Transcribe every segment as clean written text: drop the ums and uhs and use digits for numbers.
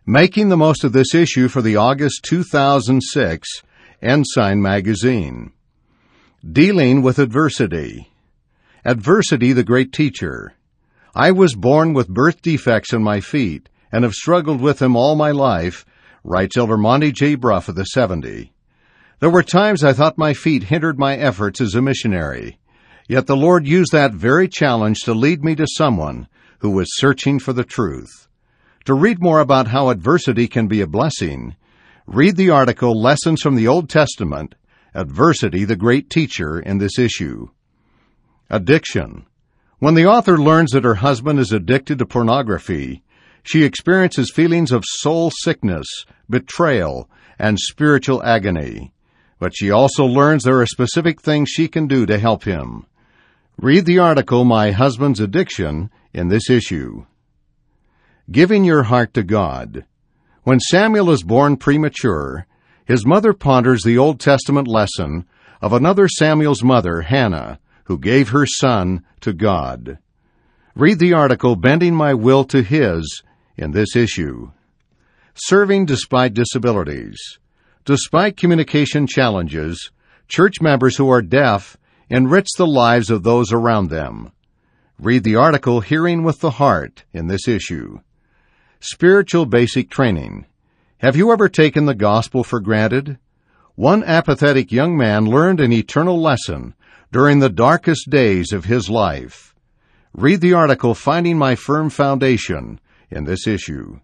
Making the most of this issue for the August 2006 Ensign magazine. Dealing with adversity. Adversity, the great teacher. I was born with birth defects in my feet and have struggled with them all my life, writes Elder Monty J. Bruff of the 70. There were times I thought my feet hindered my efforts as a missionary, yet the Lord used that very challenge to lead me to someone who was searching for the truth. To read more about how adversity can be a blessing, read the article Lessons from the Old Testament, Adversity, the Great Teacher, in this issue. Addiction. When the author learns that her husband is addicted to pornography, she experiences feelings of soul sickness, betrayal, and spiritual agony. But she also learns there are specific things she can do to help him. Read the article My Husband's Addiction in this issue. Giving your heart to God. When Samuel is born premature, his mother ponders the Old Testament lesson of another Samuel's mother, Hannah, who gave her son to God. Read the article Bending My Will to His in this issue. Serving despite disabilities. Despite communication challenges, church members who are deaf enrich the lives of those around them. Read the article Hearing with the Heart in this issue. Spiritual basic training. Have you ever taken the gospel for granted? One apathetic young man learned an eternal lesson during the darkest days of his life. Read the article Finding My Firm Foundation in this issue.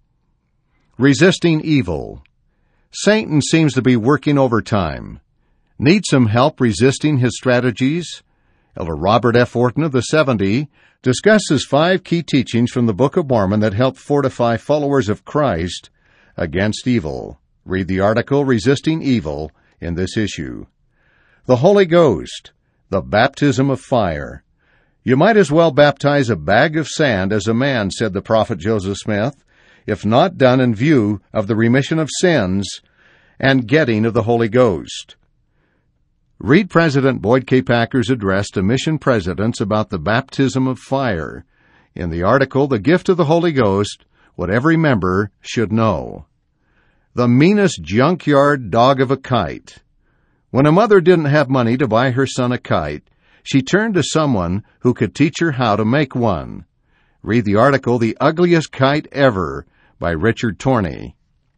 Resisting evil. Satan seems to be working overtime. Need some help resisting his strategies? Elder Robert F. Orton of the 70 discusses 5 key teachings from the Book of Mormon that help fortify followers of Christ against evil. Read the article Resisting Evil in this issue. The Holy Ghost, the baptism of fire. You might as well baptize a bag of sand as a man, said the prophet Joseph Smith, if not done in view of the remission of sins and getting of the Holy Ghost. Read President Boyd K. Packer's address to mission presidents about the baptism of fire in the article The Gift of the Holy Ghost, What Every Member Should Know. The meanest junkyard dog of a kite. When a mother didn't have money to buy her son a kite, she turned to someone who could teach her how to make one. Read the article The Ugliest Kite Ever by Richard Torney.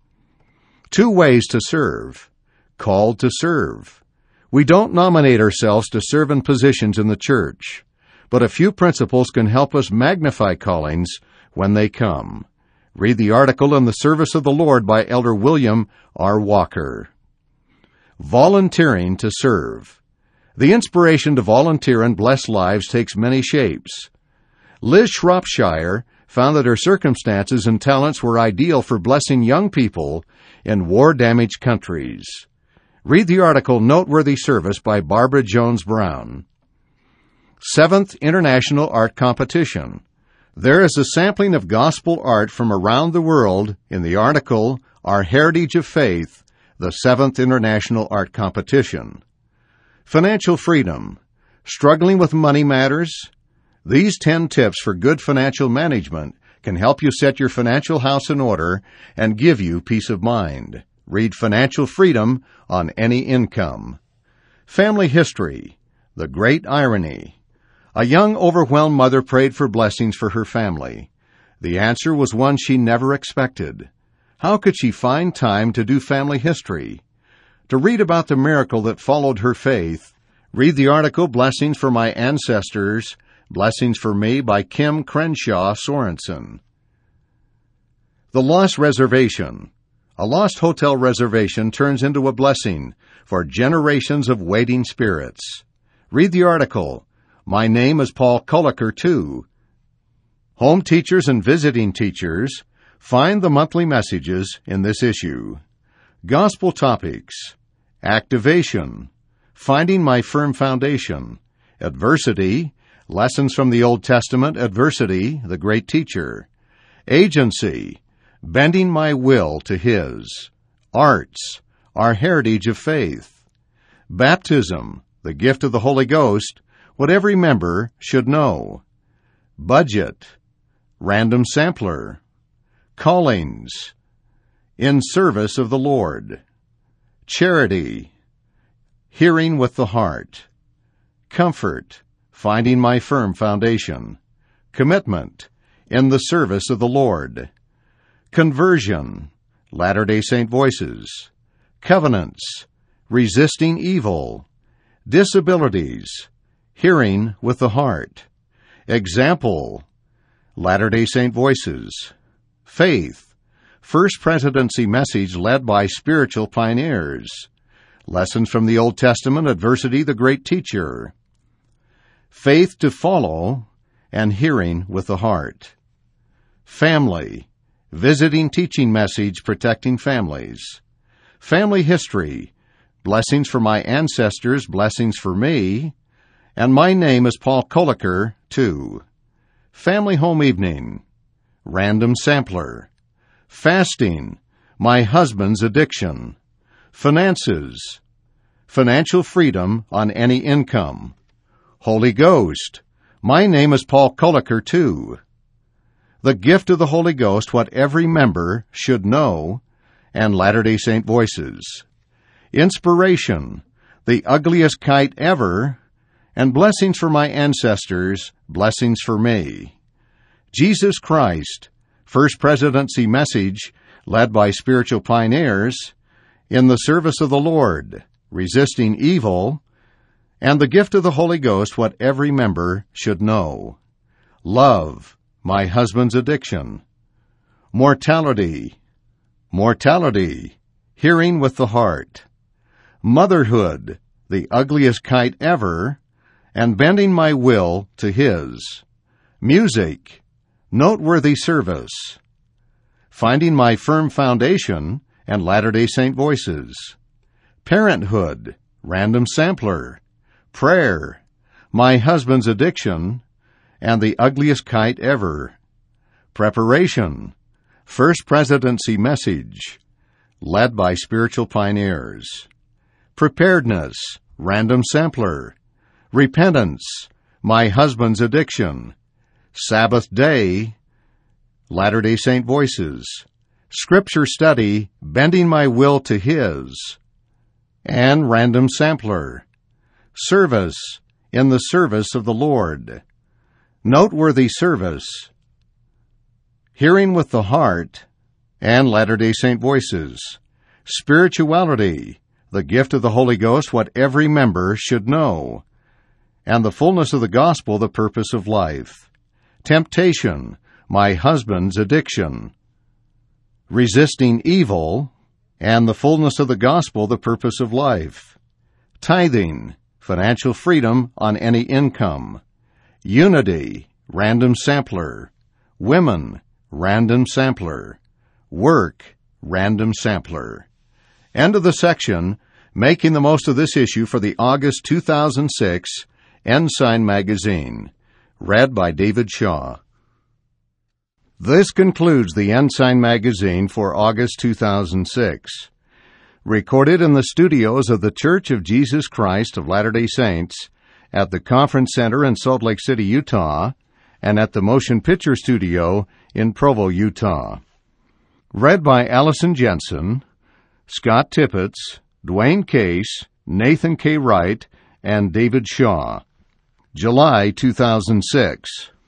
2 ways to serve. Called to serve. We don't nominate ourselves to serve in positions in the church, but a few principles can help us magnify callings when they come. Read the article In the Service of the Lord by Elder William R. Walker. Volunteering to serve. The inspiration to volunteer and bless lives takes many shapes. Liz Shropshire found that her circumstances and talents were ideal for blessing young people in war-damaged countries. Read the article Noteworthy Service by Barbara Jones Brown. 7th International Art Competition. There is a sampling of gospel art from around the world in the article Our Heritage of Faith, the 7th International Art Competition. Financial freedom. Struggling with money matters? These 10 tips for good financial management can help you set your financial house in order and give you peace of mind. Read Financial Freedom on Any Income. Family history. The Great Irony. A young, overwhelmed mother prayed for blessings for her family. The answer was one she never expected. How could she find time to do family history? To read about the miracle that followed her faith, read the article Blessings for My Ancestors, Blessings for Me by Kim Crenshaw Sorensen. The Lost Reservation. A lost hotel reservation turns into a blessing for generations of waiting spirits. Read the article, My Name is Paul Culliker, Too. Home teachers and visiting teachers, find the monthly messages in this issue. Gospel topics. Activation. Finding My Firm Foundation. Adversity. Lessons from the Old Testament. Adversity, the Great Teacher. Agency. Bending My Will to His. Arts. Our Heritage of Faith. Baptism. The Gift of the Holy Ghost. What Every Member Should Know. Budget. Random Sampler. callings, in service of the Lord, charity, hearing with the heart, comfort, finding my firm foundation, commitment, in the service of the Lord, conversion, Latter-day Saint Voices, covenants, resisting evil, disabilities, hearing with the heart, example, Latter-day Saint Voices, faith, First Presidency message led by spiritual pioneers, lessons from the Old Testament, adversity, the great teacher, faith to follow, and hearing with the heart, family, visiting teaching message protecting families, family history, blessings for my ancestors, blessings for me, and my name is Paul Koliker, too. Family home evening, random sampler, fasting, my husband's addiction, finances, financial freedom on any income, Holy Ghost, my name is Paul Koliker, too. The gift of the Holy Ghost, what every member should know, and Latter-day Saint Voices. Inspiration, the ugliest kite ever, and blessings for my ancestors, blessings for me. Jesus Christ, First Presidency message led by spiritual pioneers, in the service of the Lord, resisting evil, and the gift of the Holy Ghost, what every member should know. Love, my husband's addiction. Mortality, hearing with the heart. Motherhood, the ugliest kite ever, and bending my will to His. Music, noteworthy service. Finding my firm foundation, and Latter-day Saint Voices. Parenthood, random sampler. Prayer, my husband's addiction, and the ugliest kite ever. Preparation, First Presidency message, led by spiritual pioneers. Preparedness, random sampler. Repentance, my husband's addiction. Sabbath day, Latter-day Saint Voices. Scripture study, bending my will to His. And random sampler. Service, in the service of the Lord. Noteworthy service. Hearing with the heart, and Latter-day Saint Voices. Spirituality, the gift of the Holy Ghost, what every member should know. And the fullness of the gospel, the purpose of life. Temptation, my husband's addiction. Resisting evil, and the fullness of the gospel, the purpose of life. Tithing, financial freedom on any income. Unity, random sampler. Women, random sampler. Work, random sampler. End of the section, making the most of this issue for the August 2006 Ensign Magazine. Read by David Shaw. This concludes the Ensign Magazine for August 2006. Recorded in the studios of the Church of Jesus Christ of Latter-day Saints at the Conference Center in Salt Lake City, Utah, and at the Motion Picture Studio in Provo, Utah. Read by Allison Jensen, Scott Tippett, Dwayne Case, Nathan K. Wright, and David Shaw. July 2006.